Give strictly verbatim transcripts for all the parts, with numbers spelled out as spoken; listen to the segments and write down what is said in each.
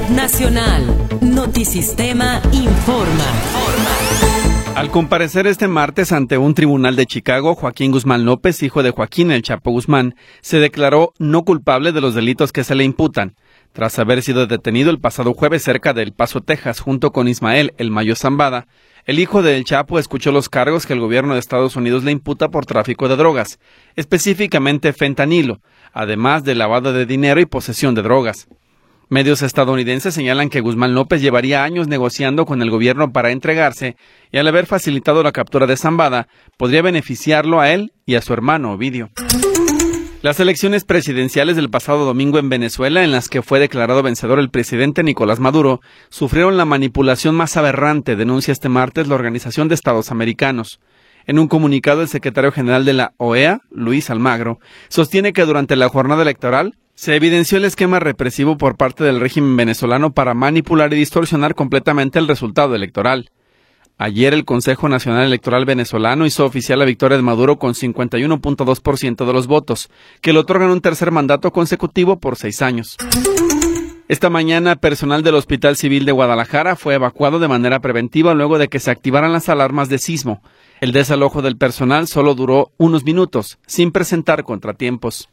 Nacional. Notisistema informa. Al comparecer este martes ante un tribunal de Chicago, Joaquín Guzmán López, hijo de Joaquín El Chapo Guzmán, se declaró no culpable de los delitos que se le imputan, tras haber sido detenido el pasado jueves cerca de El Paso, Texas, junto con Ismael El Mayo Zambada. El hijo de El Chapo escuchó los cargos que el gobierno de Estados Unidos le imputa por tráfico de drogas, específicamente fentanilo, además de lavado de dinero y posesión de drogas. Medios estadounidenses señalan que Guzmán López llevaría años negociando con el gobierno para entregarse y al haber facilitado la captura de Zambada, podría beneficiarlo a él y a su hermano Ovidio. Las elecciones presidenciales del pasado domingo en Venezuela, en las que fue declarado vencedor el presidente Nicolás Maduro, sufrieron la manipulación más aberrante, denuncia este martes la Organización de Estados Americanos. En un comunicado, el secretario general de la O E A, Luis Almagro, sostiene que durante la jornada electoral se evidenció el esquema represivo por parte del régimen venezolano para manipular y distorsionar completamente el resultado electoral. Ayer el Consejo Nacional Electoral venezolano hizo oficial la victoria de Maduro con cincuenta y uno punto dos por ciento de los votos, que le otorgan un tercer mandato consecutivo por seis años. Esta mañana, personal del Hospital Civil de Guadalajara fue evacuado de manera preventiva luego de que se activaran las alarmas de sismo. El desalojo del personal solo duró unos minutos, sin presentar contratiempos.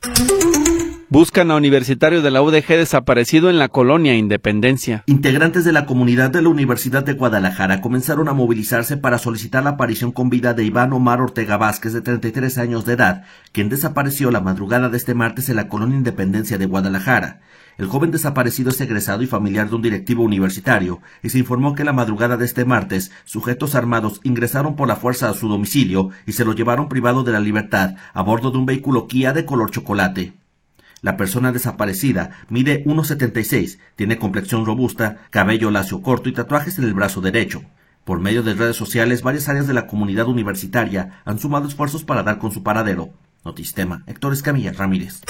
Buscan a universitario de la U D G desaparecido en la colonia Independencia. Integrantes de la comunidad de la Universidad de Guadalajara comenzaron a movilizarse para solicitar la aparición con vida de Iván Omar Ortega Vázquez, de treinta y tres años de edad, quien desapareció la madrugada de este martes en la colonia Independencia de Guadalajara. El joven desaparecido es egresado y familiar de un directivo universitario, y se informó que la madrugada de este martes, sujetos armados ingresaron por la fuerza a su domicilio y se lo llevaron privado de la libertad a bordo de un vehículo Kia de color chocolate. La persona desaparecida mide uno setenta y seis, tiene complexión robusta, cabello lacio corto y tatuajes en el brazo derecho. Por medio de redes sociales, varias áreas de la comunidad universitaria han sumado esfuerzos para dar con su paradero. Notisistema, Héctor Escamilla Ramírez.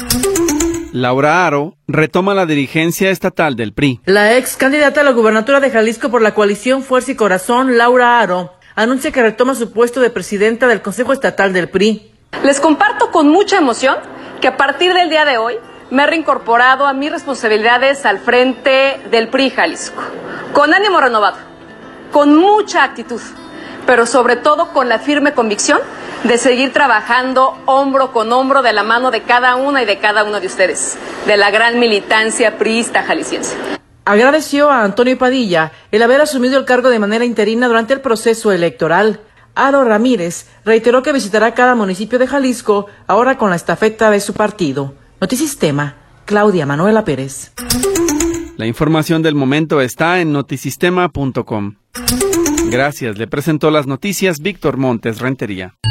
Laura Haro retoma la dirigencia estatal del P R I. La ex candidata a la gubernatura de Jalisco por la coalición Fuerza y Corazón, Laura Haro, anuncia que retoma su puesto de presidenta del Consejo Estatal del P R I. Les comparto con mucha emoción que a partir del día de hoy me he reincorporado a mis responsabilidades al frente del P R I Jalisco, con ánimo renovado, con mucha actitud, pero sobre todo con la firme convicción de seguir trabajando hombro con hombro de la mano de cada una y de cada uno de ustedes, de la gran militancia priista jalisciense. Agradeció a Antonio Padilla el haber asumido el cargo de manera interina durante el proceso electoral. Haro Ramírez reiteró que visitará cada municipio de Jalisco, ahora con la estafeta de su partido. Notisistema, Claudia Manuela Pérez. La información del momento está en notisistema punto com. Gracias, le presentó las noticias Víctor Montes Rentería.